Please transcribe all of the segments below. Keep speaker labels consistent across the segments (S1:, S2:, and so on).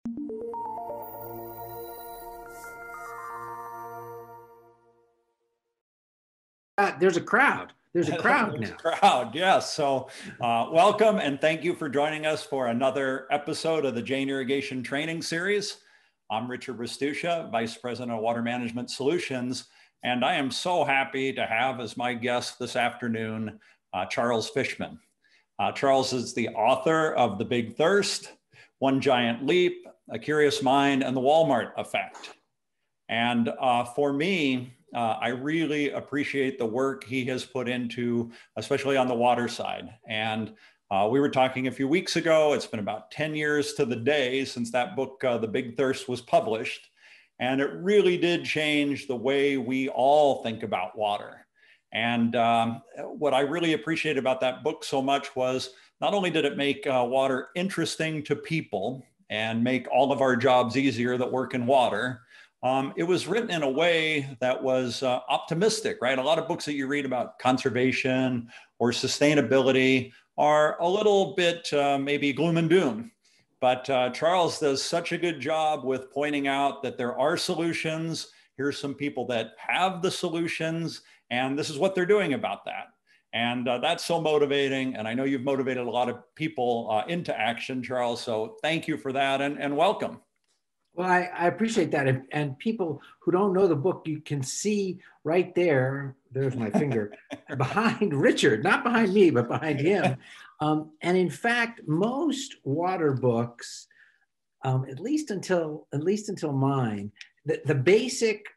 S1: There's a crowd. There's a crowd
S2: There's
S1: now.
S2: a crowd, yes. So welcome and thank you for joining us for another episode of the Jane Irrigation Training Series. I'm Richard Restuccia, Vice President of Water Management Solutions, and I am so happy to have as my guest this afternoon, Charles Fishman. Charles is the author of The Big Thirst, One Giant Leap, A Curious Mind, and The Walmart Effect. And for me, I really appreciate the work he has put into, especially on the water side. And we were talking a few weeks ago, it's been about 10 years to the day since that book, The Big Thirst, was published. And it really did change the way we all think about water. And what I really appreciate about that book so much was not only did it make water interesting to people and make all of our jobs easier that work in water, it was written in a way that was optimistic, right? A lot of books that you read about conservation or sustainability are a little bit maybe gloom and doom. But Charles does such a good job with pointing out that there are solutions. Here's some people that have the solutions, and this is what they're doing about that. And that's so motivating. And I know you've motivated a lot of people into action, Charles. So thank you for that and welcome.
S1: Well, I appreciate that. And people who don't know the book, you can see right there, there's my finger, behind Richard, not behind me, but behind him. And in fact, most water books, at least until mine, the basic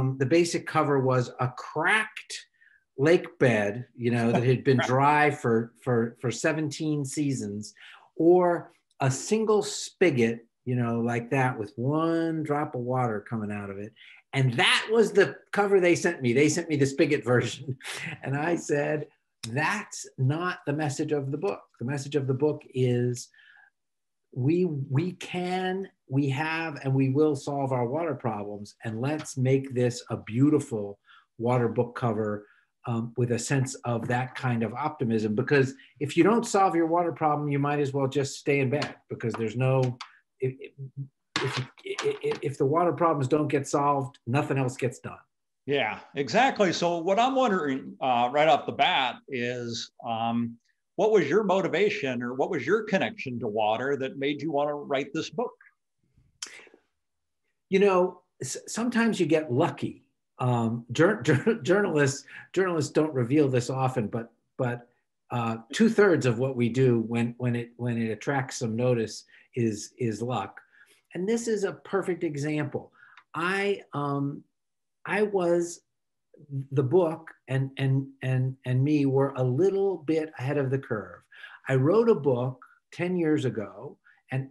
S1: cover was a cracked lake bed, that had been dry for 17 seasons, or a single spigot, like that, with one drop of water coming out of it. And that was the cover they sent me. They sent me the spigot version. And I said, that's not the message of the book. The message of the book is we have, and we will solve our water problems. And let's make this a beautiful water book cover with a sense of that kind of optimism. Because if you don't solve your water problem, you might as well just stay in bed, because there's no... If the water problems don't get solved, nothing else gets done.
S2: Yeah, exactly. So what I'm wondering right off the bat is, what was your motivation, or what was your connection to water that made you want to write this book?
S1: Sometimes you get lucky. Journalists don't reveal this often, but 2/3 of what we do when it attracts some notice is luck. And this is a perfect example. I was, the book and me were a little bit ahead of the curve. I wrote a book 10 years ago, and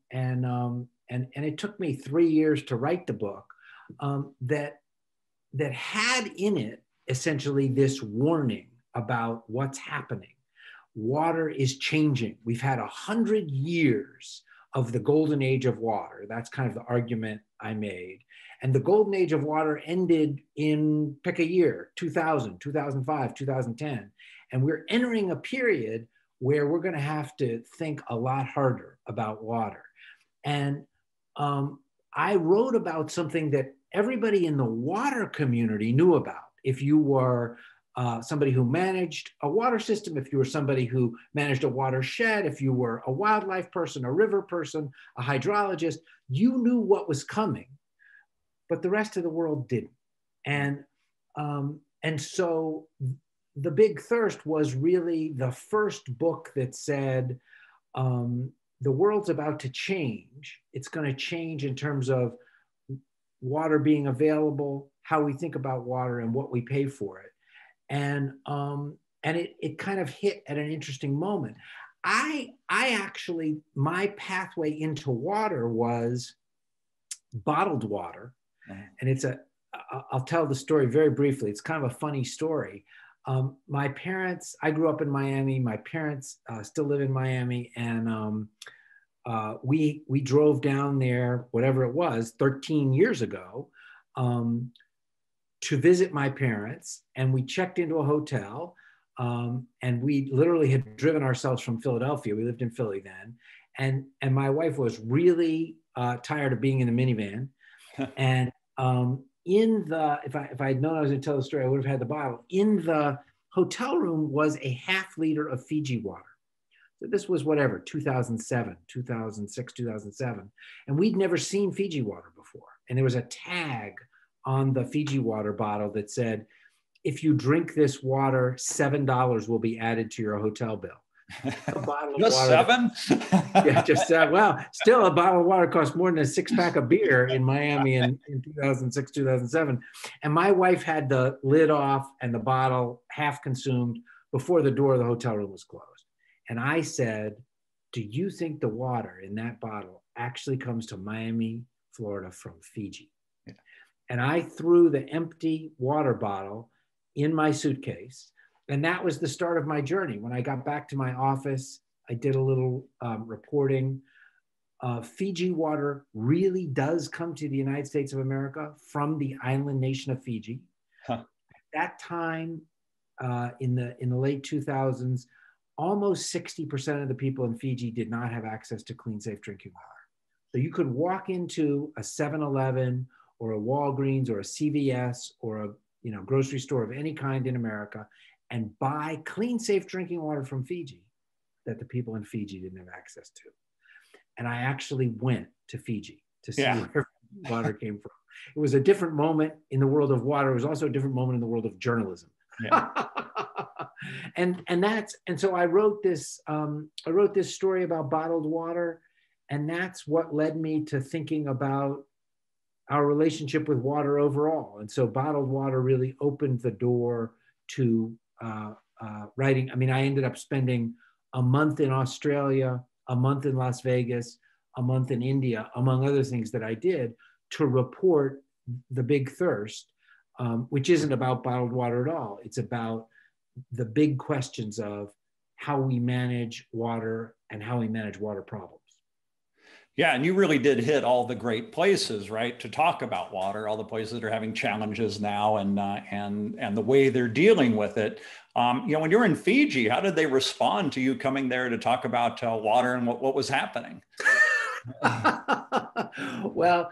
S1: it took me 3 years to write the book, that had in it essentially this warning about what's happening. Water is changing. We've had 100 years of the golden age of water. That's kind of the argument I made. And the golden age of water ended in, pick a year, 2000, 2005, 2010. And we're entering a period where we're going to have to think a lot harder about water. And I wrote about something that everybody in the water community knew about. If you were somebody who managed a water system, if you were somebody who managed a watershed, if you were a wildlife person, a river person, a hydrologist, you knew what was coming, but the rest of the world didn't. And so The Big Thirst was really the first book that said, the world's about to change. It's going to change in terms of water being available, how we think about water, and what we pay for it. And it kind of hit at an interesting moment. I actually, my pathway into water was bottled water. And I'll tell the story very briefly. It's kind of a funny story. My parents, I grew up in Miami. My parents still live in Miami. And we drove down there, whatever it was, 13 years ago, to visit my parents, and we checked into a hotel, and we literally had driven ourselves from Philadelphia. We lived in Philly then, And my wife was really tired of being in the minivan. And if I had known I was going to tell the story, I would have had the bottle. In the hotel room was a half liter of Fiji water. So this was whatever, 2007, 2006, 2007. And we'd never seen Fiji water before. And there was a tag on the Fiji water bottle that said, if you drink this water, $7 will be added to your hotel bill. A bottle
S2: just
S1: of water,
S2: $7?
S1: Yeah, just well, still a bottle of water costs more than a 6-pack of beer in Miami in 2006, 2007. And my wife had the lid off and the bottle half consumed before the door of the hotel room was closed. And I said, do you think the water in that bottle actually comes to Miami, Florida from Fiji? Yeah. And I threw the empty water bottle in my suitcase. And that was the start of my journey. When I got back to my office, I did a little reporting. Fiji water really does come to the United States of America from the island nation of Fiji. Huh. At that time, in the late 2000s, almost 60% of the people in Fiji did not have access to clean, safe drinking water. So you could walk into a 7-Eleven or a Walgreens or a CVS or a grocery store of any kind in America and buy clean, safe drinking water from Fiji that the people in Fiji didn't have access to. And I actually went to Fiji to see where water came from. It was a different moment in the world of water. It was also a different moment in the world of journalism. Yeah. and so I wrote this story about bottled water, and that's what led me to thinking about our relationship with water overall. And so bottled water really opened the door to writing. I mean, I ended up spending a month in Australia, a month in Las Vegas, a month in India, among other things that I did to report The Big Thirst, which isn't about bottled water at all. It's about the big questions of how we manage water and how we manage water problems.
S2: Yeah, and you really did hit all the great places, right, to talk about water, all the places that are having challenges now and the way they're dealing with it. When you're in Fiji, how did they respond to you coming there to talk about water and what was happening?
S1: Well,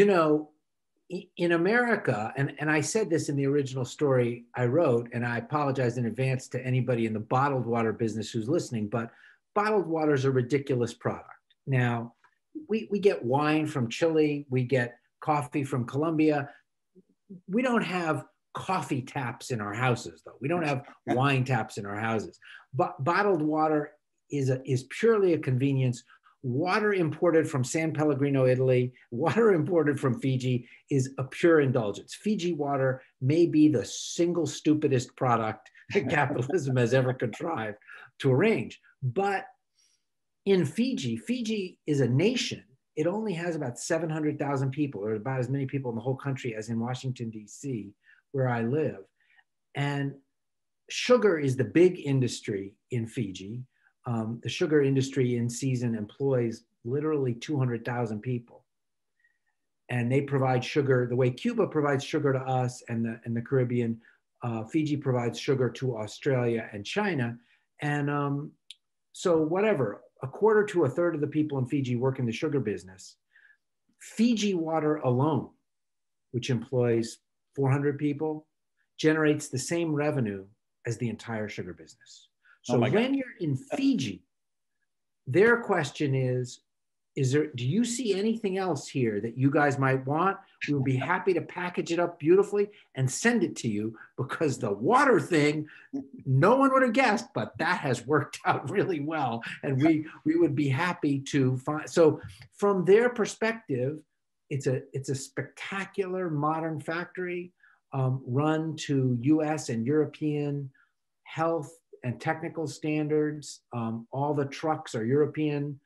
S1: in America, and I said this in the original story I wrote, and I apologize in advance to anybody in the bottled water business who's listening, but bottled water is a ridiculous product. Now, we get wine from Chile, we get coffee from Colombia. We don't have coffee taps in our houses, though. We don't have wine taps in our houses. But bottled water is purely a convenience. Water imported from San Pellegrino, Italy, water imported from Fiji is a pure indulgence. Fiji water may be the single stupidest product that capitalism has ever contrived to arrange. But in Fiji is a nation. It only has about 700,000 people, or about as many people in the whole country as in Washington, D.C., where I live. And sugar is the big industry in Fiji. The sugar industry in season employs literally 200,000 people. And they provide sugar the way Cuba provides sugar to us and the Caribbean. Fiji provides sugar to Australia and China. And so whatever, a quarter to a third of the people in Fiji work in the sugar business. Fiji water alone, which employs 400 people, generates the same revenue as the entire sugar business. So when you're in Fiji, their question is there, do you see anything else here that you guys might want? We would be happy to package it up beautifully and send it to you, because the water thing, no one would have guessed, but that has worked out really well. And we would be happy to find. So from their perspective, it's a spectacular modern factory run to US and European health and technical standards. All the trucks are European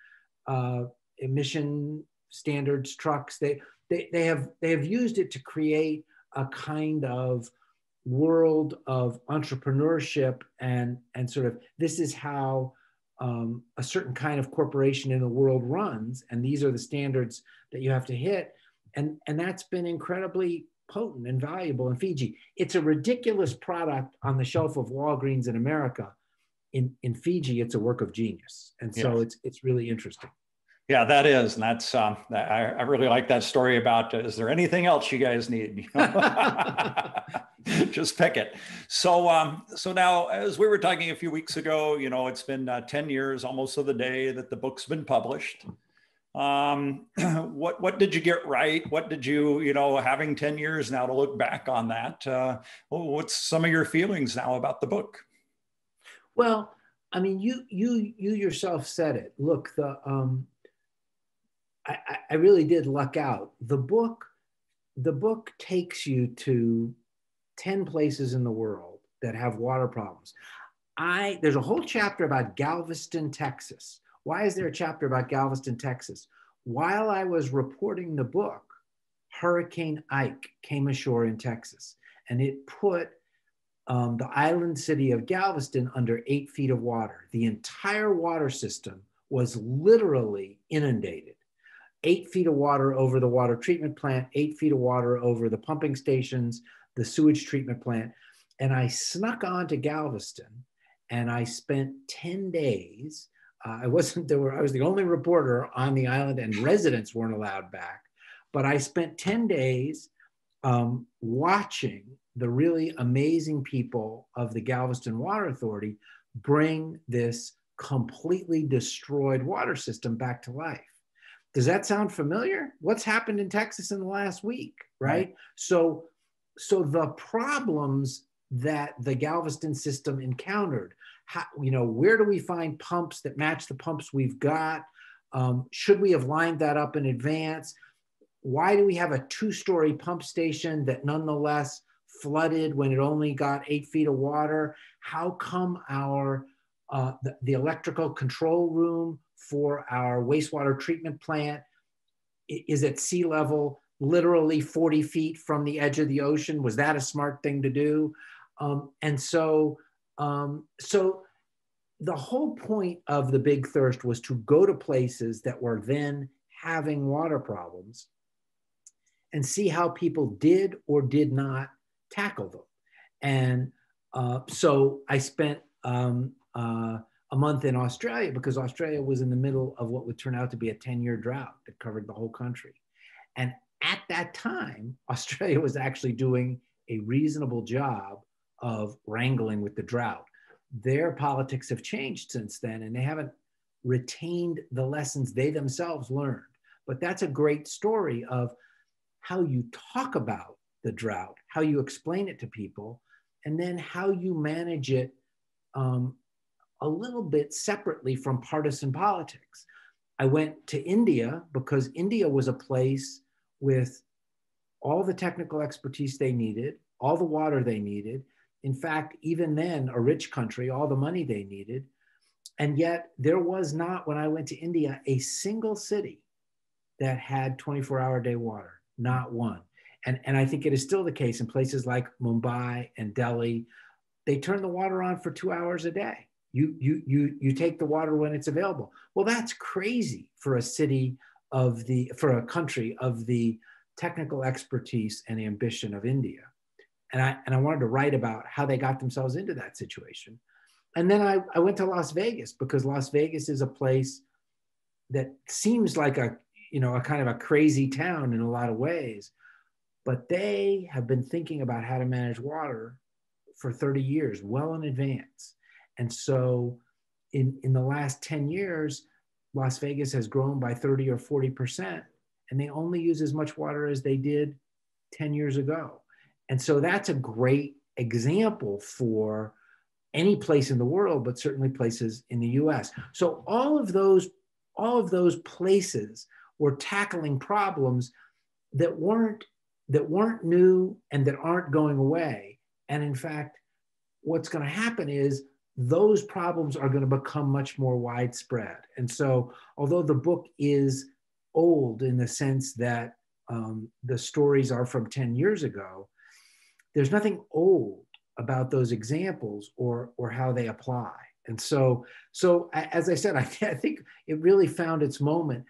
S1: emission standards trucks. They have used it to create a kind of world of entrepreneurship and sort of, this is how a certain kind of corporation in the world runs, and these are the standards that you have to hit, and that's been incredibly potent and valuable in Fiji. It's a ridiculous product on the shelf of Walgreens in America. In Fiji, it's a work of genius, and so it's really interesting.
S2: Yeah, that is. And that's, I really like that story about, is there anything else you guys need? Just pick it. So now, as we were talking a few weeks ago, it's been 10 years almost to the day that the book's been published. What did you get right? What did you, having 10 years now to look back on that, what's some of your feelings now about the book?
S1: Well, I mean, you yourself said it. Look, I really did luck out. The book takes you to 10 places in the world that have water problems. There's a whole chapter about Galveston, Texas. Why is there a chapter about Galveston, Texas? While I was reporting the book, Hurricane Ike came ashore in Texas, and it put the island city of Galveston under 8 feet of water. The entire water system was literally inundated. 8 feet of water over the water treatment plant, 8 feet of water over the pumping stations, the sewage treatment plant. And I snuck on to Galveston, and I spent 10 days. I was the only reporter on the island, and residents weren't allowed back. But I spent 10 days watching the really amazing people of the Galveston Water Authority bring this completely destroyed water system back to life. Does that sound familiar? What's happened in Texas in the last week, right? So the problems that the Galveston system encountered, where do we find pumps that match the pumps we've got? Should we have lined that up in advance? Why do we have a 2-story pump station that nonetheless flooded when it only got 8 feet of water? How come the electrical control room for our wastewater treatment plant is at sea level, literally 40 feet from the edge of the ocean? Was that a smart thing to do? So the whole point of the Big Thirst was to go to places that were then having water problems and see how people did or did not tackle them. And so I spent a month in Australia, because Australia was in the middle of what would turn out to be a 10-year drought that covered the whole country. And at that time, Australia was actually doing a reasonable job of wrangling with the drought. Their politics have changed since then, and they haven't retained the lessons they themselves learned. But that's a great story of how you talk about the drought, how you explain it to people, and then how you manage it a little bit separately from partisan politics. I went to India because India was a place with all the technical expertise they needed, all the water they needed. In fact, even then, a rich country, all the money they needed. And yet there was not, when I went to India, a single city that had 24-hour-a-day water, not one. And I think it is still the case in places like Mumbai and Delhi. They turn the water on for 2 hours a day. You take the water when it's available. Well, that's crazy for for a country of the technical expertise and ambition of India. And I wanted to write about how they got themselves into that situation. And then I went to Las Vegas, because Las Vegas is a place that seems like a kind of a crazy town in a lot of ways, but they have been thinking about how to manage water for 30 years, well in advance. And so in the last 10 years, Las Vegas has grown by 30 or 40%, and they only use as much water as they did 10 years ago. And so that's a great example for any place in the world, but certainly places in the US. So all of those places were tackling problems that weren't new and that aren't going away. And in fact, what's going to happen is those problems are going to become much more widespread. And so although the book is old in the sense that the stories are from 10 years ago, there's nothing old about those examples or how they apply. And so as I said, I think it really found its moment.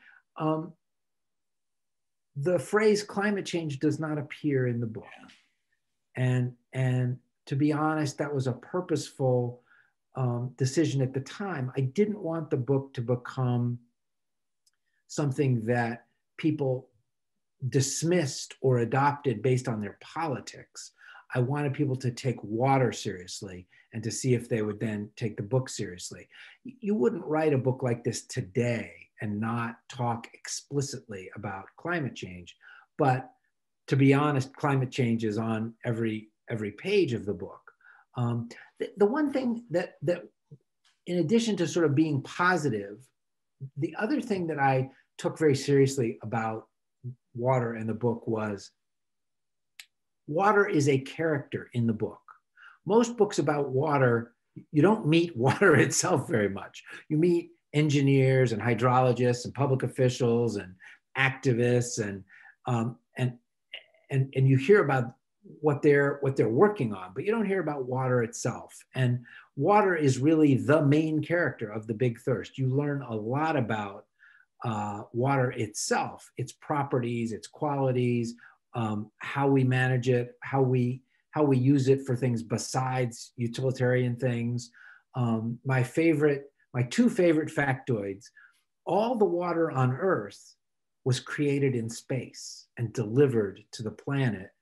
S1: The phrase climate change does not appear in the book. And to be honest, that was a purposeful decision at the time. I didn't want the book to become something that people dismissed or adopted based on their politics. I wanted people to take water seriously and to see if they would then take the book seriously. You wouldn't write a book like this today and not talk explicitly about climate change. But to be honest, climate change is on every page of the book. The one thing that in addition to sort of being positive, the other thing that I took very seriously about water in the book was water is a character in the book. Most books about water, you don't meet water itself very much. You meet engineers and hydrologists and public officials and activists and you hear about what they're working on, but you don't hear about water itself. And water is really the main character of The Big Thirst. You learn a lot about water itself, its properties, its qualities, how we manage it, how we use it for things besides utilitarian things. My two favorite factoids: all the water on Earth was created in space and delivered to the planet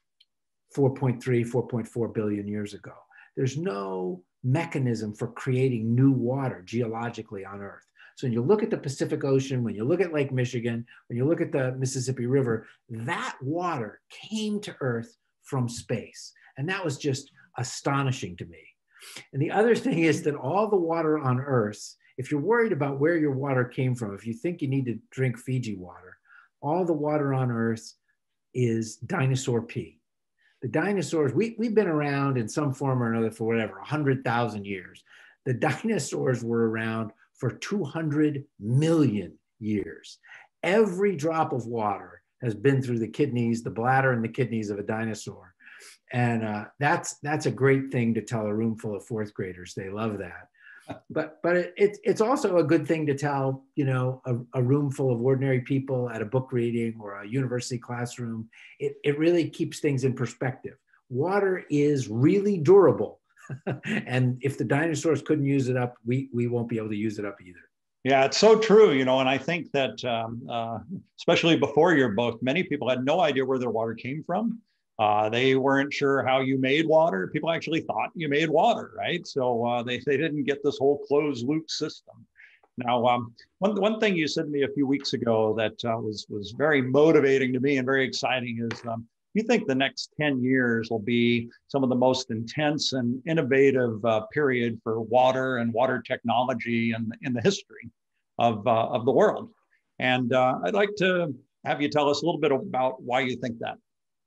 S1: 4.3, 4.4 billion years ago. There's no mechanism for creating new water geologically on Earth. So when you look at the Pacific Ocean, when you look at Lake Michigan, when you look at the Mississippi River, that water came to Earth from space. And that was just astonishing to me. And the other thing is that all the water on Earth, if you're worried about where your water came from, if you think you need to drink Fiji water, all the water on Earth is dinosaur pee. The dinosaurs, we've been around in some form or another for whatever, 100,000 years. The dinosaurs were around for 200 million years. Every drop of water has been through the kidneys, the bladder and the kidneys of a dinosaur. And that's a great thing to tell a room full of fourth graders. They love that. But it's also a good thing to tell, a room full of ordinary people at a book reading or a university classroom. It really keeps things in perspective. Water is really durable. And if the dinosaurs couldn't use it up, we won't be able to use it up either.
S2: Yeah, it's so true, and I think that especially before your book, many people had no idea where their water came from. They weren't sure how you made water. People actually thought you made water, right? So they didn't get this whole closed loop system. Now, one thing you said to me a few weeks ago that was very motivating to me and very exciting is you think the next 10 years will be some of the most intense and innovative period for water and water technology in the history of the world. And I'd like to have you tell us a little bit about why you think that.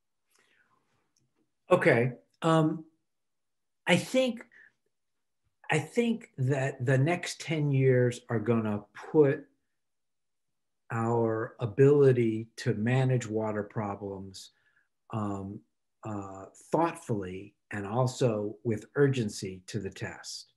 S1: Okay. I think that the next 10 years are going to put our ability to manage water problems thoughtfully and also with urgency to the test.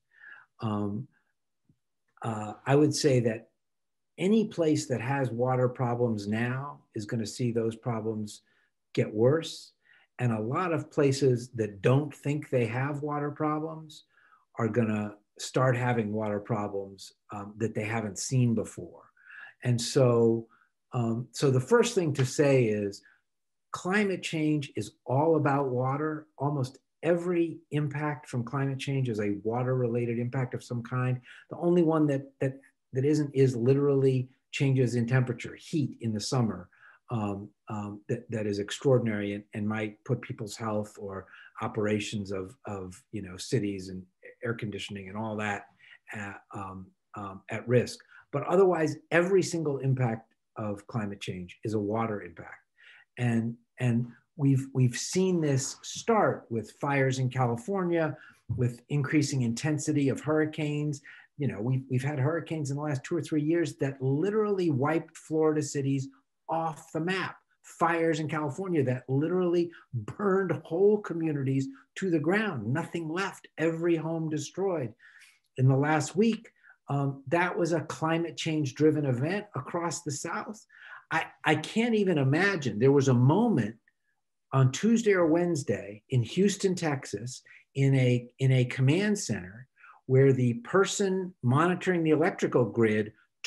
S1: I would say that any place that has water problems now is going to see those problems get worse. And a lot of places that don't think they have water problems are going to start having water problems that they haven't seen before. And so the first thing to say is climate change is all about water. Almost every impact from climate change is a water-related impact of some kind. The only one that isn't is literally changes in temperature, heat in the summer. That is extraordinary and might put people's health or operations of cities and air conditioning and all that at risk. But otherwise, every single impact of climate change is a water impact, and we've seen this start with fires in California, with increasing intensity of hurricanes. We've had hurricanes in the last 2 or 3 years that literally wiped Florida cities off the map. Fires in California that literally burned whole communities to the ground, nothing left, every home destroyed. In the last week, that was a climate change driven event across the South. I can't even imagine. There was a moment on Tuesday or Wednesday in Houston, Texas, in a command center where the person monitoring the electrical grid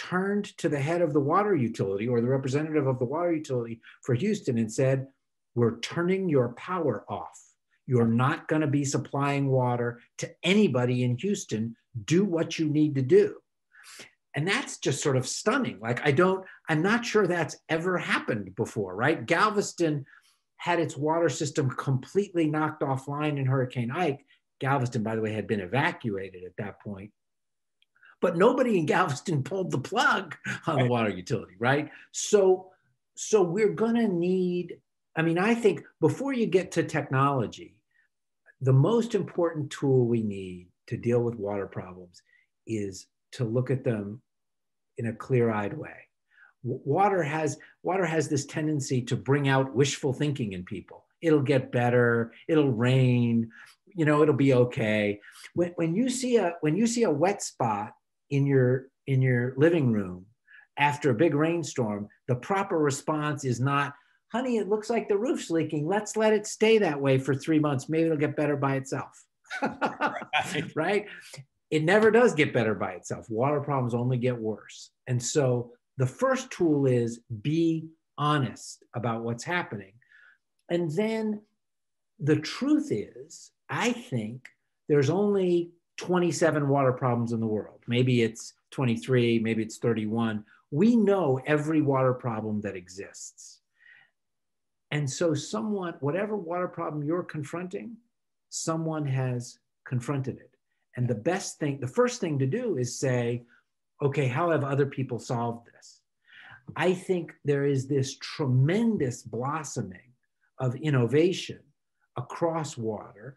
S1: turned to the head of the water utility or the representative of the water utility for Houston and said, we're turning your power off. You're not going to be supplying water to anybody in Houston. Do what you need to do. And that's just sort of stunning. Like, I'm not sure that's ever happened before, right? Galveston had its water system completely knocked offline in Hurricane Ike. Galveston, by the way, had been evacuated at that point. But nobody in Galveston pulled the plug on the water utility, right? So we're going to need, I mean, I think before you get to technology, the most important tool we need to deal with water problems is to look at them in a clear-eyed way. Water has this tendency to bring out wishful thinking in people. It'll get better, it'll rain, it'll be okay. When you see a wet spot in your living room after a big rainstorm, the proper response is not, honey, it looks like the roof's leaking. Let's let it stay that way for 3 months. Maybe it'll get better by itself. Right? It never does get better by itself. Water problems only get worse. And so the first tool is be honest about what's happening. And then the truth is, I think there's only 27 water problems in the world. Maybe it's 23, maybe it's 31. We know every water problem that exists. And so whatever water problem you're confronting, someone has confronted it. And the first thing to do is say, okay, how have other people solved this? I think there is this tremendous blossoming of innovation across water.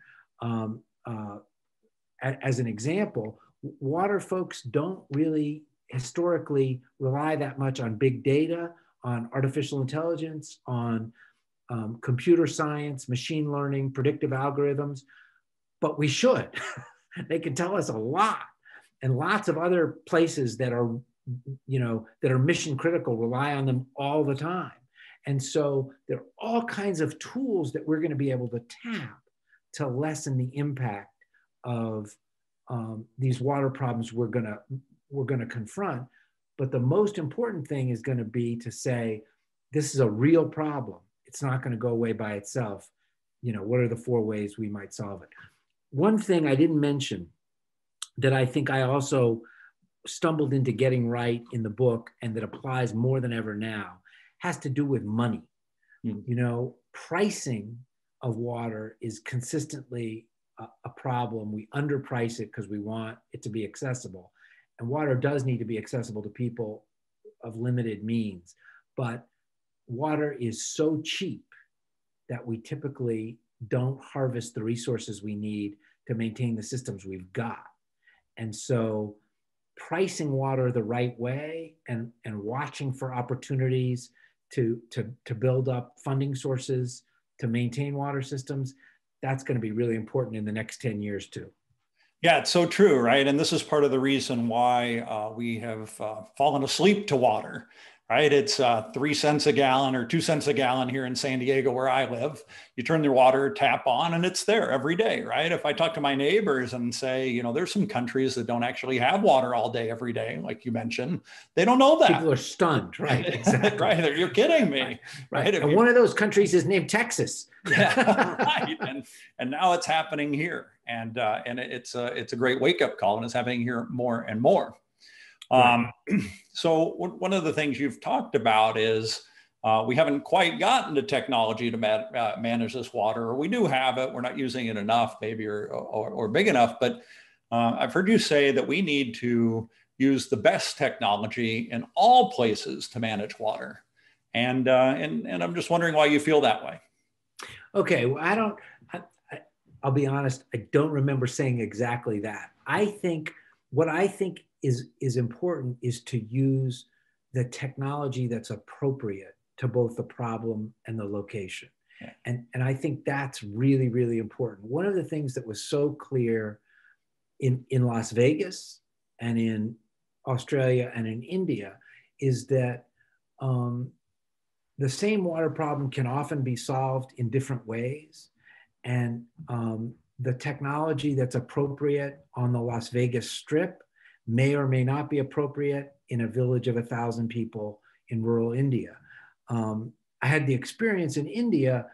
S1: As an example, water folks don't really historically rely that much on big data, on artificial intelligence, on computer science, machine learning, predictive algorithms, but we should. They can tell us a lot. And lots of other places that are mission critical rely on them all the time. And so there are all kinds of tools that we're going to be able to tap to lessen the impact of these water problems we're going to confront. But the most important thing is going to be to say, this is a real problem. It's not going to go away by itself. What are the 4 ways we might solve it? One thing I didn't mention that I think I also stumbled into getting right in the book, and that applies more than ever now, has to do with money. Pricing of water is consistently a problem. We underprice it because we want it to be accessible. And water does need to be accessible to people of limited means. But water is so cheap that we typically don't harvest the resources we need to maintain the systems we've got. And so pricing water the right way and watching for opportunities to build up funding sources to maintain water systems, that's going to be really important in the next 10 years too.
S2: Yeah, it's so true, right? And this is part of the reason why we have fallen asleep to water, right? It's 3 cents a gallon or 2 cents a gallon here in San Diego where I live. You turn the water tap on and it's there every day, right? If I talk to my neighbors and say, there's some countries that don't actually have water all day, every day, like you mentioned, they don't know that.
S1: People are stunned, right? Exactly.
S2: Right, you're kidding me.
S1: Right. And one of those countries is named Texas.
S2: Yeah, right. And now it's happening here. And it's a great wake-up call, and it's happening here more and more. Right. So one of the things you've talked about is we haven't quite gotten to technology to manage this water, or we do have it. We're not using it enough, maybe, or big enough. But I've heard you say that we need to use the best technology in all places to manage water. And I'm just wondering why you feel that way.
S1: Okay, well, I'll be honest, I don't remember saying exactly that. What I think is important is to use the technology that's appropriate to both the problem and the location. Yeah. And I think that's really, really important. One of the things that was so clear in Las Vegas and in Australia and in India is that the same water problem can often be solved in different ways. And the technology that's appropriate on the Las Vegas Strip may or may not be appropriate in a village of 1,000 people in rural India. I had the experience in India.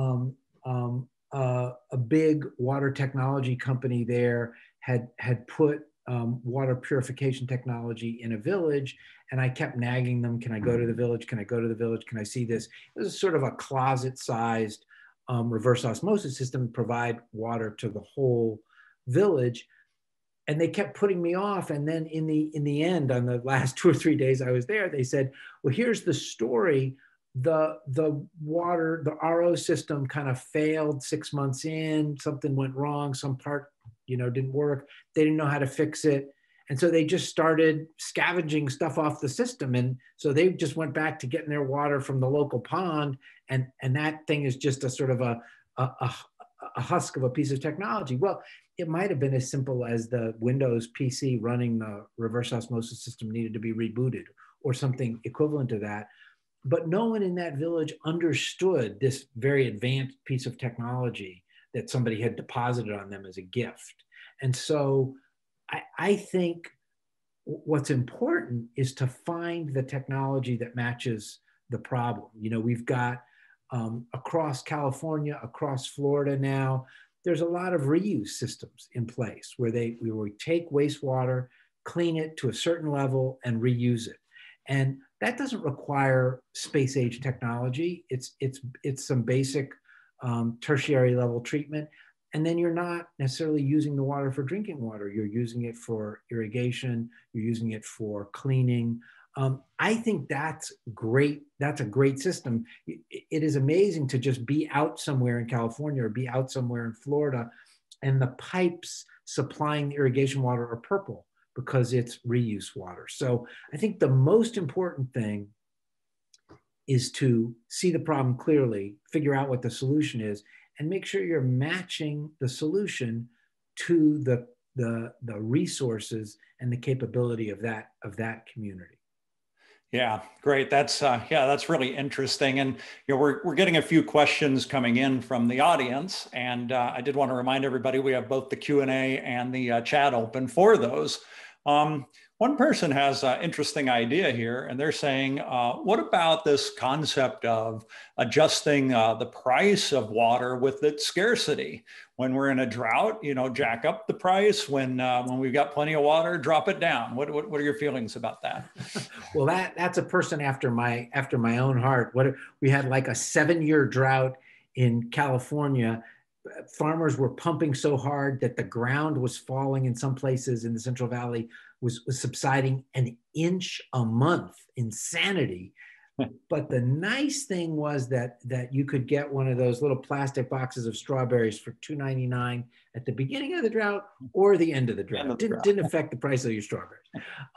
S1: A big water technology company there had put water purification technology in a village, and I kept nagging them, can I go to the village? Can I go to the village? Can I see this? It was sort of a closet-sized reverse osmosis system, provide water to the whole village. And they kept putting me off. And then in the end, on the last 2 or 3 days I was there, they said, well, here's the story. The water, the RO system kind of failed 6 months in, something went wrong, some part, didn't work. They didn't know how to fix it. And so they just started scavenging stuff off the system. And so they just went back to getting their water from the local pond. And that thing is just a sort of a husk of a piece of technology. Well, it might have been as simple as the Windows PC running the reverse osmosis system needed to be rebooted or something equivalent to that. But no one in that village understood this very advanced piece of technology that somebody had deposited on them as a gift. And so I think what's important is to find the technology that matches the problem. We've got across California, across Florida now, there's a lot of reuse systems in place where we take wastewater, clean it to a certain level, and reuse it. And that doesn't require space age technology. It's some basic tertiary level treatment. And then you're not necessarily using the water for drinking water. You're using it for irrigation. You're using it for cleaning. I think that's great. That's a great system. It is amazing to just be out somewhere in California or be out somewhere in Florida, and the pipes supplying the irrigation water are purple because it's reuse water. So I think the most important thing is to see the problem clearly, figure out what the solution is, and make sure you're matching the solution to the resources and the capability of that community.
S2: Yeah, great. That's really interesting. And we're getting a few questions coming in from the audience, and I did want to remind everybody we have both the Q&A and the chat open for those. One person has an interesting idea here, and they're saying, what about this concept of adjusting the price of water with its scarcity? When we're in a drought, jack up the price. When we've got plenty of water, drop it down. What are your feelings about that?
S1: Well, that's a person after my own heart. We had like a 7-year drought in California. Farmers were pumping so hard that the ground was falling in some places in the Central Valley, was subsiding an inch a month. Insanity. But the nice thing was that you could get one of those little plastic boxes of strawberries for $2.99 at the beginning of the drought or the end of the drought. Didn't affect the price of your strawberries.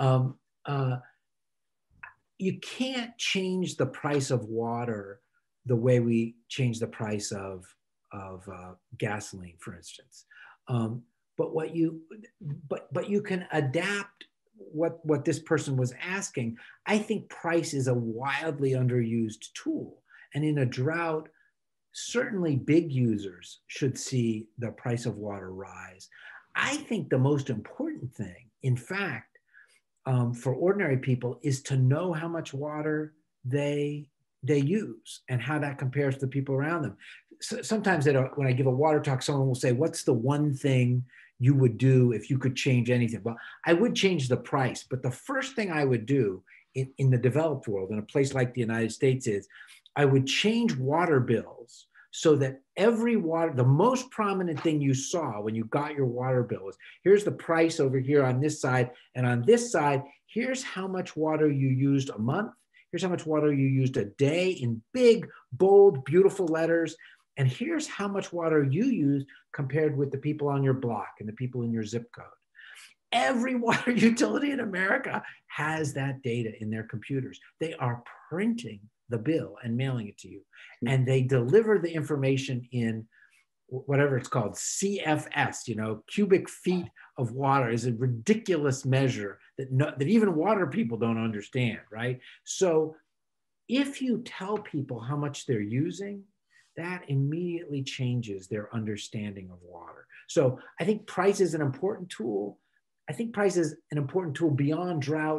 S1: You can't change the price of water the way we change the price of gasoline, for instance. But you can adapt what this person was asking. I think price is a wildly underused tool. And in a drought, certainly big users should see the price of water rise. I think the most important thing, in fact, for ordinary people is to know how much water they use and how that compares to the people around them. So sometimes when I give a water talk, someone will say, what's the one thing you would do if you could change anything? Well, I would change the price, but the first thing I would do in the developed world, in a place like the United States, is I would change water bills so that the most prominent thing you saw when you got your water bill is, here's the price over here on this side, and on this side, here's how much water you used a month, here's how much water you used a day in big, bold, beautiful letters, and here's how much water you used compared with the people on your block and the people in your zip code. Every water utility in America has that data in their computers. They are printing the bill and mailing it to you. And they deliver the information in whatever it's called, CFS, cubic feet of water is a ridiculous measure that even water people don't understand, right? So if you tell people how much they're using, that immediately changes their understanding of water. So I think price is an important tool. I think price is an important tool beyond drought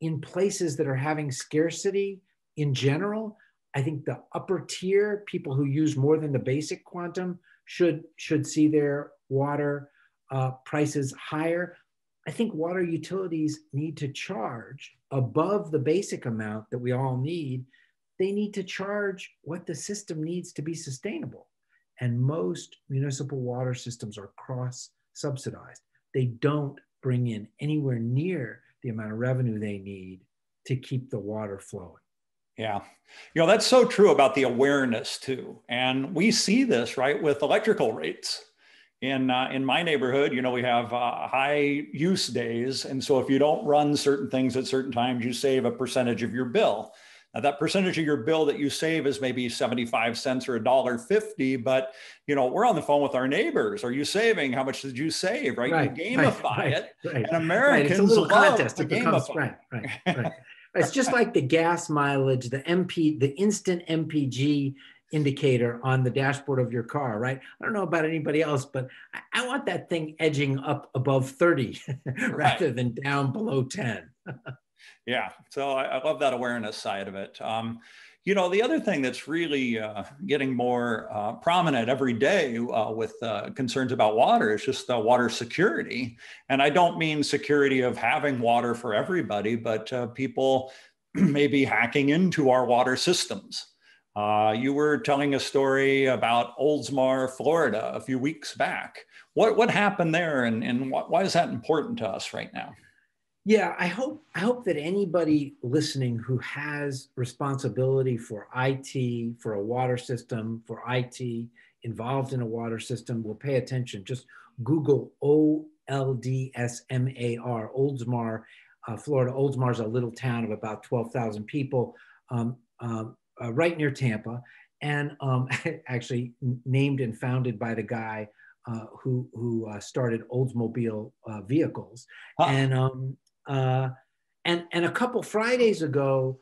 S1: in places that are having scarcity in general, I think the upper tier, people who use more than the basic quantum, should see their water prices higher. I think water utilities need to charge above the basic amount that we all need. They need to charge what the system needs to be sustainable. And most municipal water systems are cross-subsidized. They don't bring in anywhere near the amount of revenue they need to keep the water flowing.
S2: Yeah. That's so true about the awareness too. And we see this, right, with electrical rates. In my neighborhood, we have high use days. And so if you don't run certain things at certain times, you save a percentage of your bill. Now, that percentage of your bill that you save is maybe 75 cents or $1.50, but we're on the phone with our neighbors. Are you saving? How much did you save? Right? You gamify it.
S1: Right.
S2: And Americans
S1: it's a little
S2: love
S1: contest.
S2: to gamify.
S1: Right. It's just like the gas mileage, the instant MPG indicator on the dashboard of your car, right? I don't know about anybody else, but I want that thing edging up above 30 rather than down below 10.
S2: Yeah, so I love that awareness side of it. The other thing that's really getting more prominent every day with concerns about water is just water security. And I don't mean security of having water for everybody, but people may be hacking into our water systems. You were telling a story about Oldsmar, Florida a few weeks back. What happened there, and why is that important to us right now?
S1: Yeah, I hope that anybody listening who has responsibility for IT, for a water system, for IT involved in a water system will pay attention. Just Google OLDSMAR, Oldsmar, Florida. Oldsmar is a little town of about 12,000 people, right near Tampa, and actually named and founded by the guy who started Oldsmobile vehicles. And a couple Fridays ago,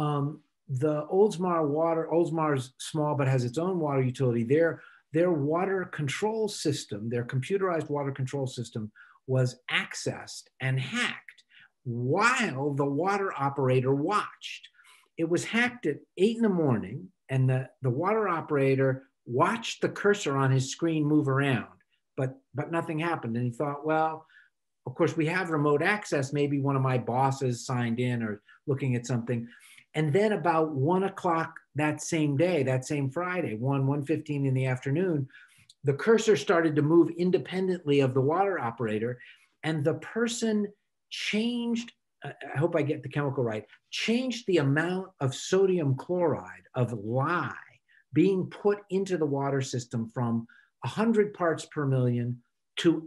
S1: the Oldsmar's small but has its own water utility. Their water control system, their computerized water control system, was accessed and hacked while the water operator watched. It was hacked at 8 in the morning, and the water operator watched the cursor on his screen move around, but nothing happened. And he thought, well, of course, we have remote access. Maybe one of my bosses signed in or looking at something. And then about 1 o'clock that same day, that same Friday, 1:15 in the afternoon, the cursor started to move independently of the water operator. And the person changed, I hope I get the chemical right, changed the amount of sodium chloride, of lye, being put into the water system from 100 parts per million to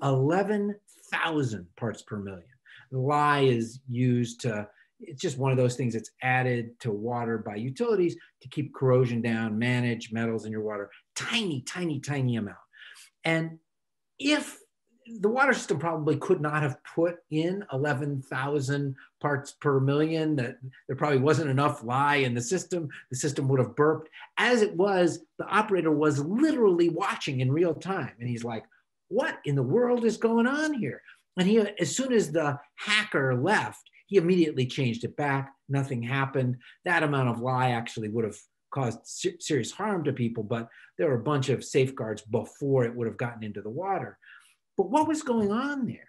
S1: 11,000 parts per million. The lye is used to, it's just one of those things that's added to water by utilities to keep corrosion down, manage metals in your water. Tiny, tiny, tiny amount. And if the water system probably could not have put in 11,000 parts per million, that there probably wasn't enough lye in the system would have burped. As it was, the operator was literally watching in real time. And he's like, what in the world is going on here? And he, as soon as the hacker left, he immediately changed it back. Nothing happened. That amount of lye actually would have caused serious harm to people, but there were a bunch of safeguards before it would have gotten into the water. But what was going on there?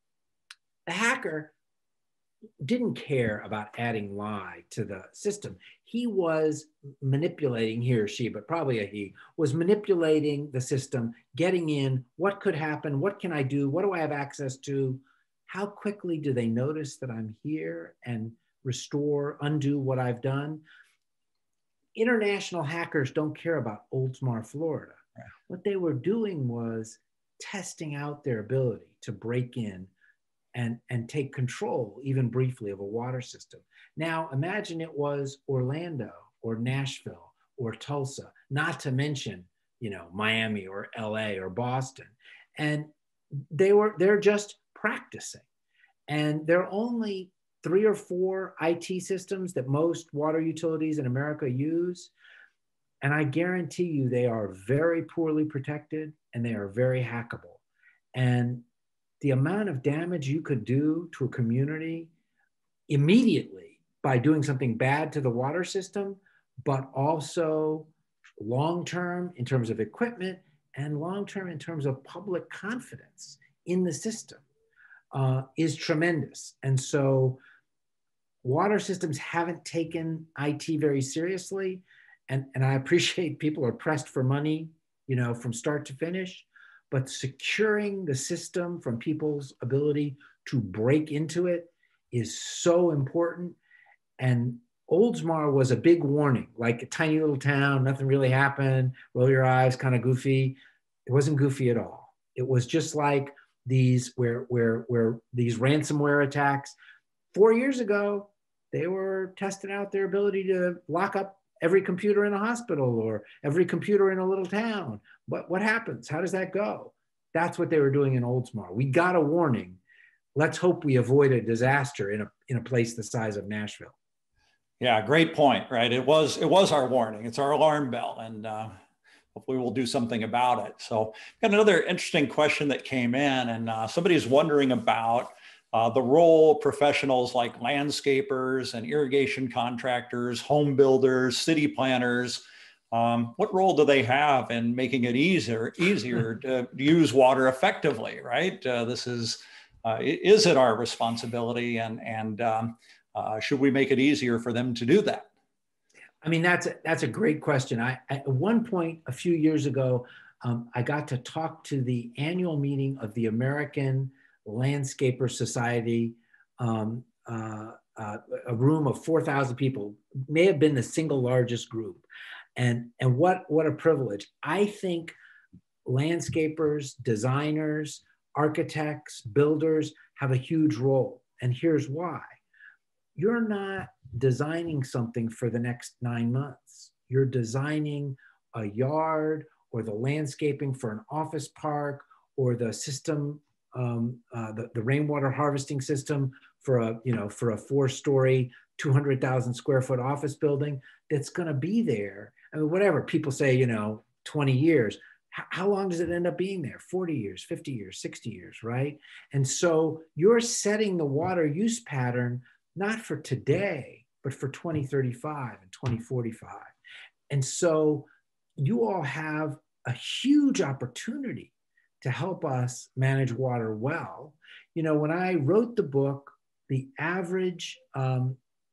S1: The hacker didn't care about adding lye to the system. He was manipulating, he or she, but probably a he, was manipulating the system, getting in, what could happen, what can I do, what do I have access to, how quickly do they notice that I'm here and undo what I've done. International hackers don't care about Oldsmar, Florida. Right. What they were doing was testing out their ability to break in and take control, even briefly, of a water system. Now, imagine it was Orlando or Nashville or Tulsa, not to mention, Miami or LA or Boston. And they're just practicing. And there are only 3 or 4 IT systems that most water utilities in America use. And I guarantee you they are very poorly protected and they are very hackable. And the amount of damage you could do to a community immediately by doing something bad to the water system, but also long-term in terms of equipment and long-term in terms of public confidence in the system is tremendous. And so water systems haven't taken IT very seriously. And I appreciate people are pressed for money, you know, from start to finish, but securing the system from people's ability to break into it is so important. And Oldsmar was a big warning, like a tiny little town, nothing really happened, roll your eyes, kind of goofy. It wasn't goofy at all. It was just like these where these ransomware attacks. 4 years ago, they were testing out their ability to lock up every computer in a hospital or every computer in a little town. But what happens? How does that go? That's what they were doing in Oldsmar. We got a warning. Let's hope we avoid a disaster in a place the size of Nashville.
S2: Yeah, great point, right? It was our warning. It's our alarm bell, and hopefully we'll do something about it. So got another interesting question that came in, and somebody's wondering about the role professionals like landscapers and irrigation contractors, home builders, city planners, what role do they have in making it easier to use water effectively, right? This is it our responsibility, and should we make it easier for them to do that?
S1: I mean, that's a great question. At one point a few years ago, I got to talk to the annual meeting of the American Landscaper Society, a room of 4,000 people, may have been the single largest group. And what a privilege. I think landscapers, designers, architects, builders have a huge role. And here's why. You're not designing something for the next 9 months. You're designing a yard or the landscaping for an office park or the system, the rainwater harvesting system for a 4-story, 200,000 square foot office building that's going to be there. I mean, whatever people say, 20 years. How long does it end up being there? 40 years, 50 years, 60 years, right? And so you're setting the water use pattern not for today, but for 2035 and 2045. And so you all have a huge opportunity to help us manage water well. When I wrote the book, the average, a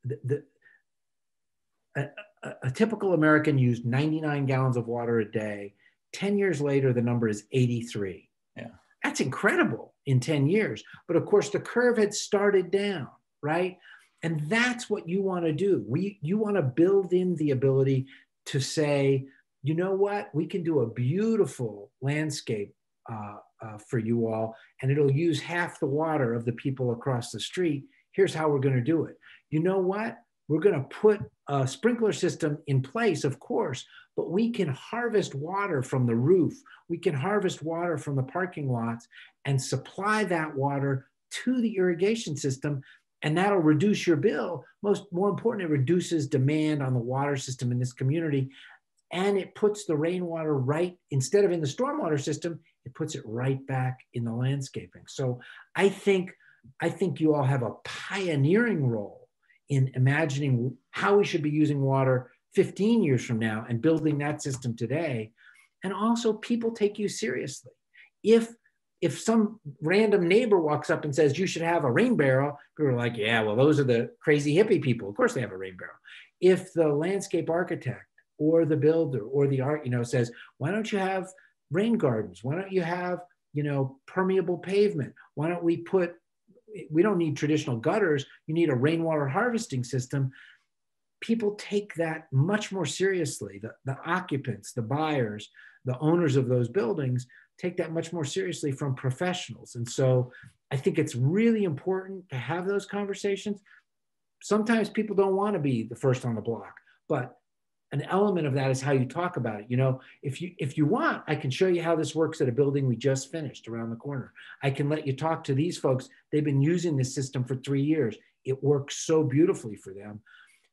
S1: typical American used 99 gallons of water a day. 10 years later, the number is 83.
S2: Yeah.
S1: That's incredible in 10 years. But of course, the curve had started down, right? And that's what you want to do. You want to build in the ability to say, you know what, we can do a beautiful landscape for you all, and it'll use half the water of the people across the street. Here's how we're going to do it. You know what? We're going to put a sprinkler system in place, of course, but we can harvest water from the roof. We can harvest water from the parking lots and supply that water to the irrigation system. And that'll reduce your bill. More important, it reduces demand on the water system in this community. And it puts the rainwater right, instead of in the stormwater system, it puts it right back in the landscaping. So I think you all have a pioneering role in imagining how we should be using water 15 years from now and building that system today. And also people take you seriously. If some random neighbor walks up and says, you should have a rain barrel, people are like, yeah, well, those are the crazy hippie people. Of course they have a rain barrel. If the landscape architect or the builder or the art, says, why don't you have rain gardens? Why don't you have, permeable pavement? Why don't we don't need traditional gutters. You need a rainwater harvesting system. People take that much more seriously. The occupants, the buyers, the owners of those buildings take that much more seriously from professionals. And so I think it's really important to have those conversations. Sometimes people don't want to be the first on the block, but an element of that is how you talk about it. If you want, I can show you how this works at a building we just finished around the corner. I can let you talk to these folks. They've been using this system for 3 years. It works so beautifully for them.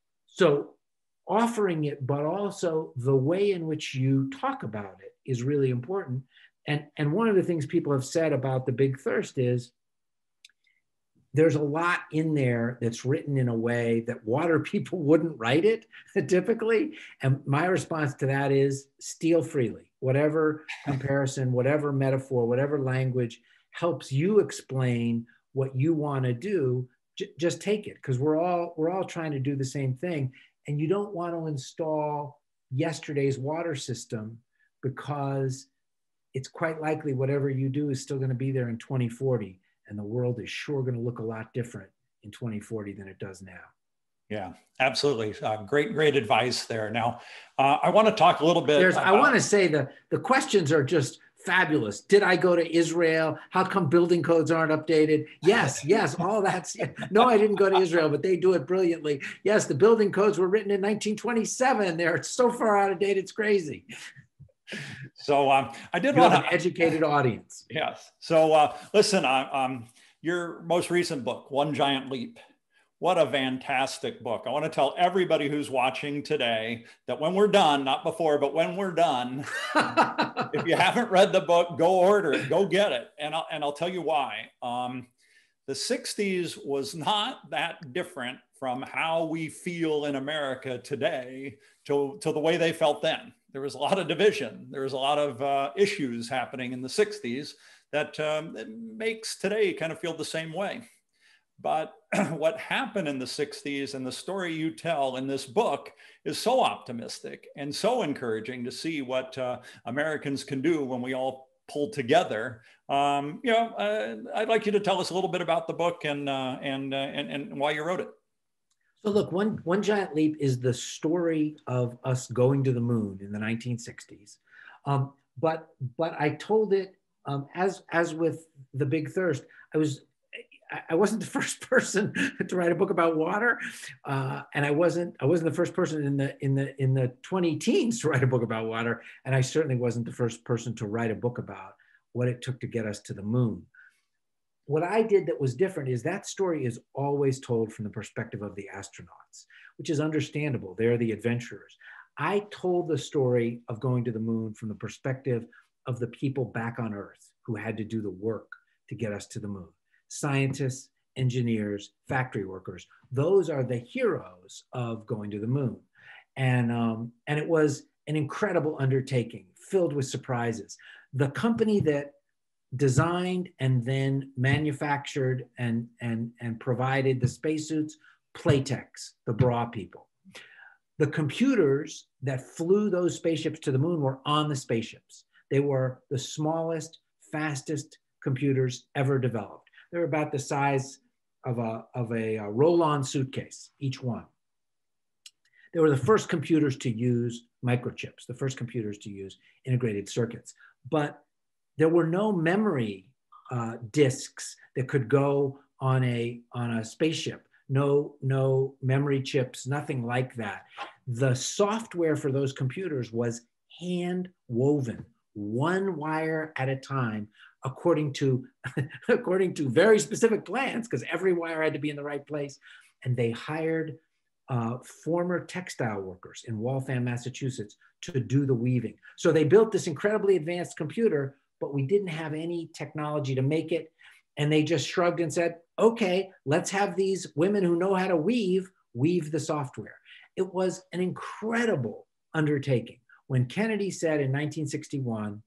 S1: So offering it, but also the way in which you talk about it is really important. And one of the things people have said about the Big Thirst is there's a lot in there that's written in a way that water people wouldn't write it typically. And my response to that is steal freely. Whatever comparison, whatever metaphor, whatever language helps you explain what you want to do, just take it, because we're all trying to do the same thing. And you don't want to install yesterday's water system, because it's quite likely whatever you do is still going to be there in 2040. And the world is sure going to look a lot different in 2040 than it does now.
S2: Yeah, absolutely. Great advice there. Now, I want to talk a little bit.
S1: I want to say the questions are just fabulous. Did I go to Israel? How come building codes aren't updated? Yes, all that's. No, I didn't go to Israel, but they do it brilliantly. Yes, the building codes were written in 1927. They're so far out of date, it's crazy.
S2: So I did
S1: want an educated audience.
S2: Yes. So listen, your most recent book, One Giant Leap. What a fantastic book. I want to tell everybody who's watching today that when we're done, not before, but when we're done, if you haven't read the book, go order it, go get it. And I'll tell you why. The 60s was not that different from how we feel in America today to the way they felt then. There was a lot of division. There was a lot of issues happening in the 60s that makes today kind of feel the same way. But what happened in the 60s and the story you tell in this book is so optimistic and so encouraging to see what Americans can do when we all pull together. I'd like you to tell us a little bit about the book and why you wrote it.
S1: So look, One Giant Leap is the story of us going to the moon in the 1960s. But I told it as with The Big Thirst. I wasn't the first person to write a book about water, and I wasn't the first person in the 20 teens to write a book about water, and I certainly wasn't the first person to write a book about what it took to get us to the moon. What I did that was different is that story is always told from the perspective of the astronauts, which is understandable. They're the adventurers. I told the story of going to the moon from the perspective of the people back on Earth who had to do the work to get us to the moon. Scientists, engineers, factory workers, those are the heroes of going to the moon. And it was an incredible undertaking filled with surprises. The company that designed and then manufactured and provided the spacesuits, Playtex, the bra people. The computers that flew those spaceships to the moon were on the spaceships. They were the smallest, fastest computers ever developed. They're about the size of a roll-on suitcase, each one. They were the first computers to use microchips, the first computers to use integrated circuits. But there were no memory disks that could go on a spaceship. No memory chips, nothing like that. The software for those computers was hand woven, one wire at a time, according to very specific plans, because every wire had to be in the right place. And they hired former textile workers in Waltham, Massachusetts, to do the weaving. So they built this incredibly advanced computer, but we didn't have any technology to make it. And they just shrugged and said, okay, let's have these women who know how to weave the software. It was an incredible undertaking. When Kennedy said in 1961,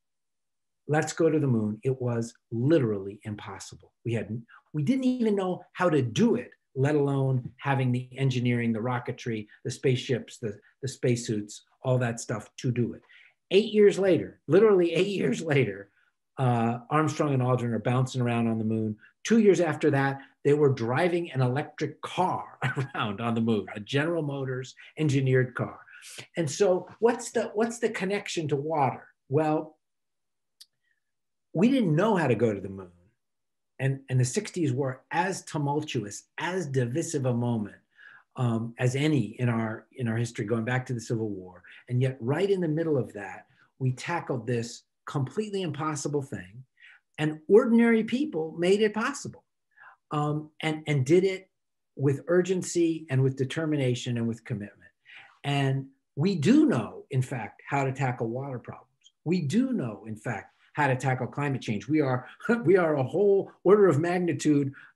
S1: let's go to the moon, it was literally impossible. We didn't even know how to do it, let alone having the engineering, the rocketry, the spaceships, the spacesuits, all that stuff to do it. 8 years later, literally 8 years later, Armstrong and Aldrin are bouncing around on the moon. 2 years after that, they were driving an electric car around on the moon, a General Motors engineered car. And so what's the connection to water? Well, we didn't know how to go to the moon. And the 60s were as tumultuous, as divisive a moment as any in our history, going back to the Civil War. And yet right in the middle of that, we tackled this completely impossible thing, and ordinary people made it possible, and did it with urgency and with determination and with commitment. And we do know, in fact, how to tackle water problems. We do know, in fact, how to tackle climate change. We are a whole order of magnitude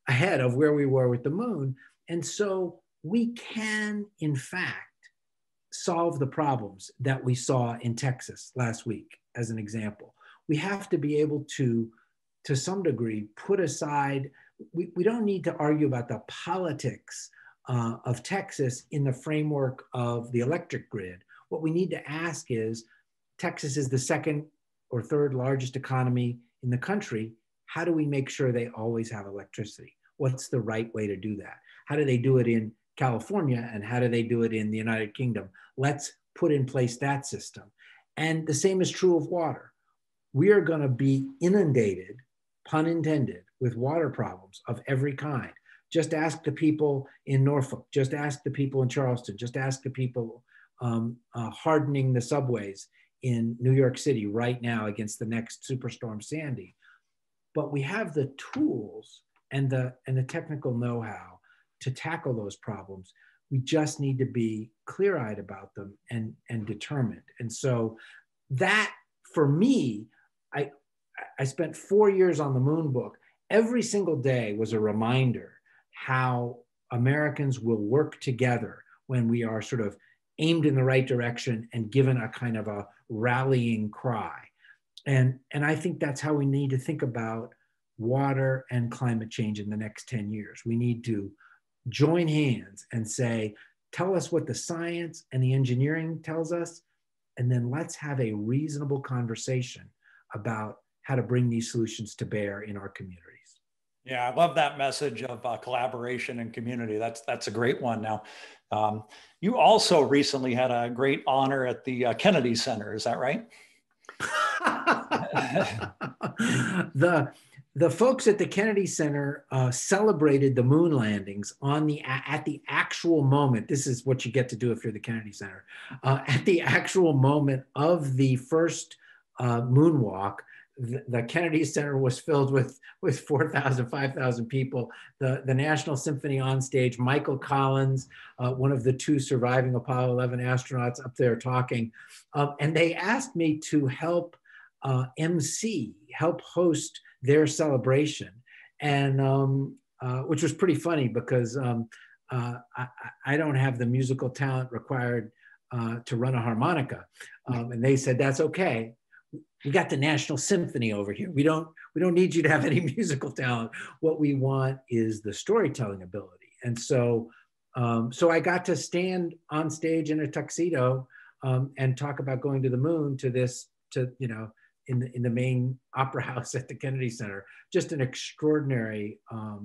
S1: ahead of where we were with the moon. And so we can, in fact, solve the problems that we saw in Texas last week, as an example. We have to be able to some degree, put aside, we don't need to argue about the politics of Texas in the framework of the electric grid. What we need to ask is, Texas is the second or third largest economy in the country. How do we make sure they always have electricity? What's the right way to do that? How do they do it in California, and how do they do it in the United Kingdom? Let's put in place that system. And the same is true of water. We are going to be inundated, pun intended, with water problems of every kind. Just ask the people in Norfolk, just ask the people in Charleston, just ask the people hardening the subways in New York City right now against the next Superstorm Sandy. But we have the tools and the technical know-how to tackle those problems. We just need to be clear-eyed about them and determined. And so that, for me, I spent 4 years on the Moon book. Every single day was a reminder how Americans will work together when we are sort of aimed in the right direction and given a kind of a rallying cry. And I think that's how we need to think about water and climate change in the next 10 years. We need to join hands and say, tell us what the science and the engineering tells us, and then let's have a reasonable conversation about how to bring these solutions to bear in our communities.
S2: Yeah, I love that message of collaboration and community. That's a great one. Now, you also recently had a great honor at the Kennedy Center. Is that right?
S1: The folks at the Kennedy Center celebrated the moon landings at the actual moment. This is what you get to do if you're the Kennedy Center. At the actual moment of the first moonwalk, the Kennedy Center was filled with 4,000, 5,000 people. The National Symphony on stage, Michael Collins, one of the two surviving Apollo 11 astronauts, up there talking. And they asked me to help help host their celebration. And which was pretty funny because I don't have the musical talent required to run a harmonica. And they said, that's okay. We got the National Symphony over here. We don't need you to have any musical talent. What we want is the storytelling ability. And so I got to stand on stage in a tuxedo and talk about going to the moon in the main opera house at the Kennedy Center. Just an extraordinary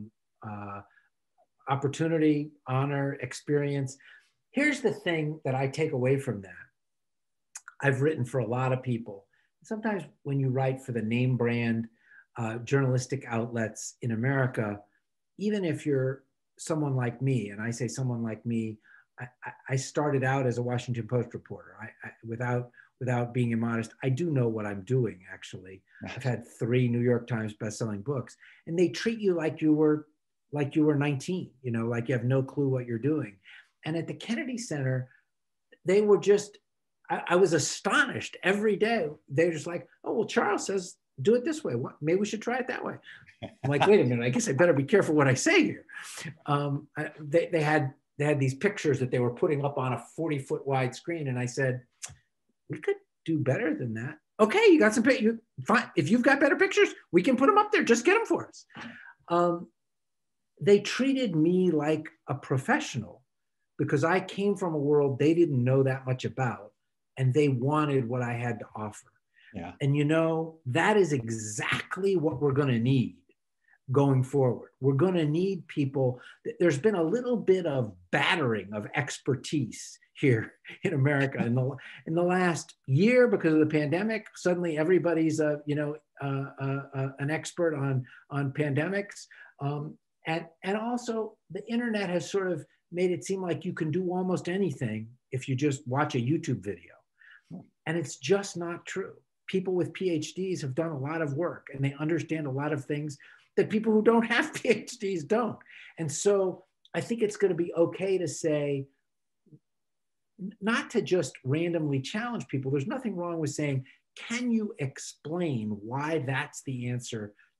S1: opportunity, honor, experience. Here's the thing that I take away from that. I've written for a lot of people. Sometimes when you write for the name brand journalistic outlets in America, even if you're someone like me, and I say someone like me, I started out as a Washington Post reporter. Without being immodest, I do know what I'm doing, actually. I've had 3 New York Times bestselling books, and they treat you like you were 19, like you have no clue what you're doing. And at the Kennedy Center, they were just, I was astonished every day. They're just like, oh, well, Charles says, do it this way. What? Maybe we should try it that way. I'm like, wait a minute, I guess I better be careful what I say here. They had these pictures that they were putting up on a 40-foot wide screen. And I said, we could do better than that. Okay, you got some pictures. Fine. If you've got better pictures, we can put them up there. Just get them for us. They treated me like a professional because I came from a world they didn't know that much about. And they wanted what I had to offer.
S2: Yeah.
S1: And that is exactly what we're going to need going forward. We're going to need people. There's been a little bit of battering of expertise here in America in the last year because of the pandemic. Suddenly everybody's an expert on pandemics. And also the internet has sort of made it seem like you can do almost anything if you just watch a YouTube video. And it's just not true. People with PhDs have done a lot of work and they understand a lot of things that people who don't have PhDs don't. And so I think it's going to be okay to say, not to just randomly challenge people. There's nothing wrong with saying, can you explain why that's the answer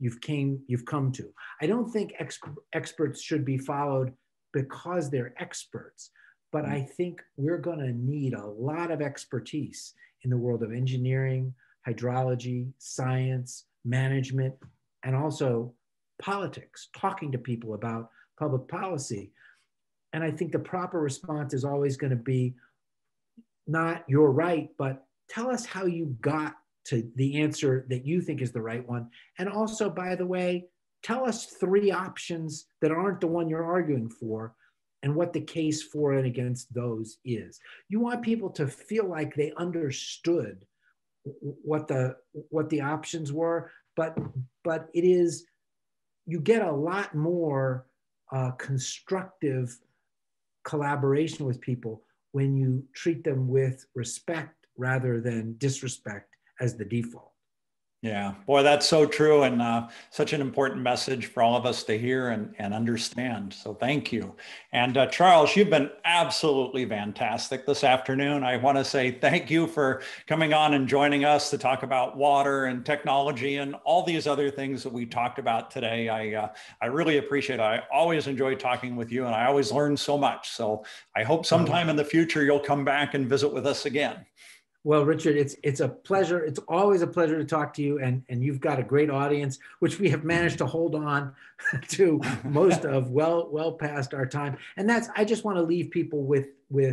S1: you've come to. I don't think experts should be followed because they're experts, but I think we're going to need a lot of expertise in the world of engineering, hydrology, science, management, and also politics, talking to people about public policy. And I think the proper response is always going to be not "you're right," but tell us how you got to the answer that you think is the right one. And also, by the way, tell us 3 options that aren't the one you're arguing for and what the case for and against those is. You want people to feel like they understood what the options were, but it is, you get a lot more constructive collaboration with people when you treat them with respect rather than disrespect as the default.
S2: Yeah, boy, that's so true, and such an important message for all of us to hear and understand. So thank you. And Charles, you've been absolutely fantastic this afternoon. I want to say thank you for coming on and joining us to talk about water and technology and all these other things that we talked about today. I really appreciate it. I always enjoy talking with you, and I always learn so much. So I hope sometime in the future you'll come back and visit with us again.
S1: Well, Richard, it's a pleasure. It's always a pleasure to talk to you, and you've got a great audience, which we have managed to hold on to most of well past our time. And I just want to leave people with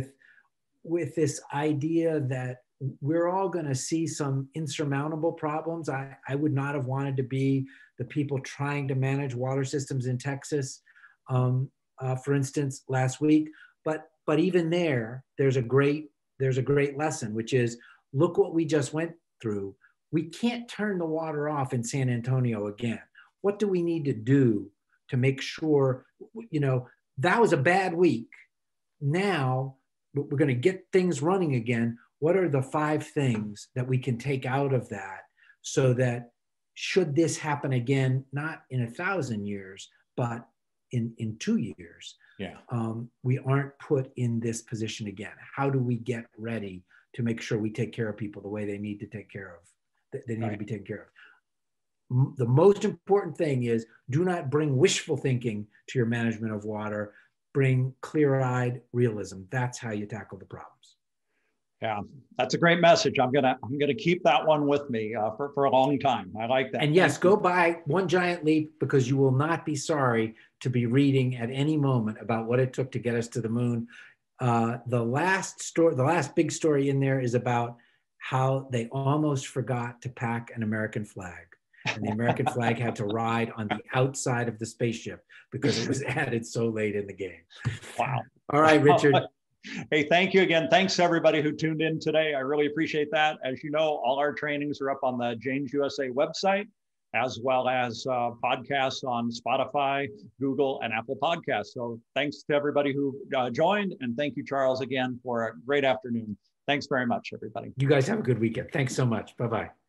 S1: this idea that we're all going to see some insurmountable problems. I would not have wanted to be the people trying to manage water systems in Texas, for instance, last week. But even there's a great lesson, which is, look what we just went through. We can't turn the water off in San Antonio again. What do we need to do to make sure, that was a bad week. Now we're going to get things running again. What are the 5 things that we can take out of that so that should this happen again, not in 1,000 years, but in 2 years, we aren't put in this position again? How do we get ready to make sure we take care of people the way they need to take care of, they need to be taken care of? The most important thing is, do not bring wishful thinking to your management of water. Bring clear-eyed realism. That's how you tackle the problems.
S2: Yeah, that's a great message. I'm gonna keep that one with me for a long time. I like that.
S1: And yes, go buy One Giant Leap, because you will not be sorry to be reading at any moment about what it took to get us to the moon. The last big story in there is about how they almost forgot to pack an American flag, and the American flag had to ride on the outside of the spaceship because it was added so late in the game.
S2: Wow.
S1: All right, Richard.
S2: Hey, thank you again. Thanks to everybody who tuned in today. I really appreciate that. As you know, all our trainings are up on the Janes USA website, as well as podcasts on Spotify, Google, and Apple Podcasts. So thanks to everybody who joined. And thank you, Charles, again, for a great afternoon. Thanks very much, everybody.
S1: You guys have a good weekend. Thanks so much. Bye-bye.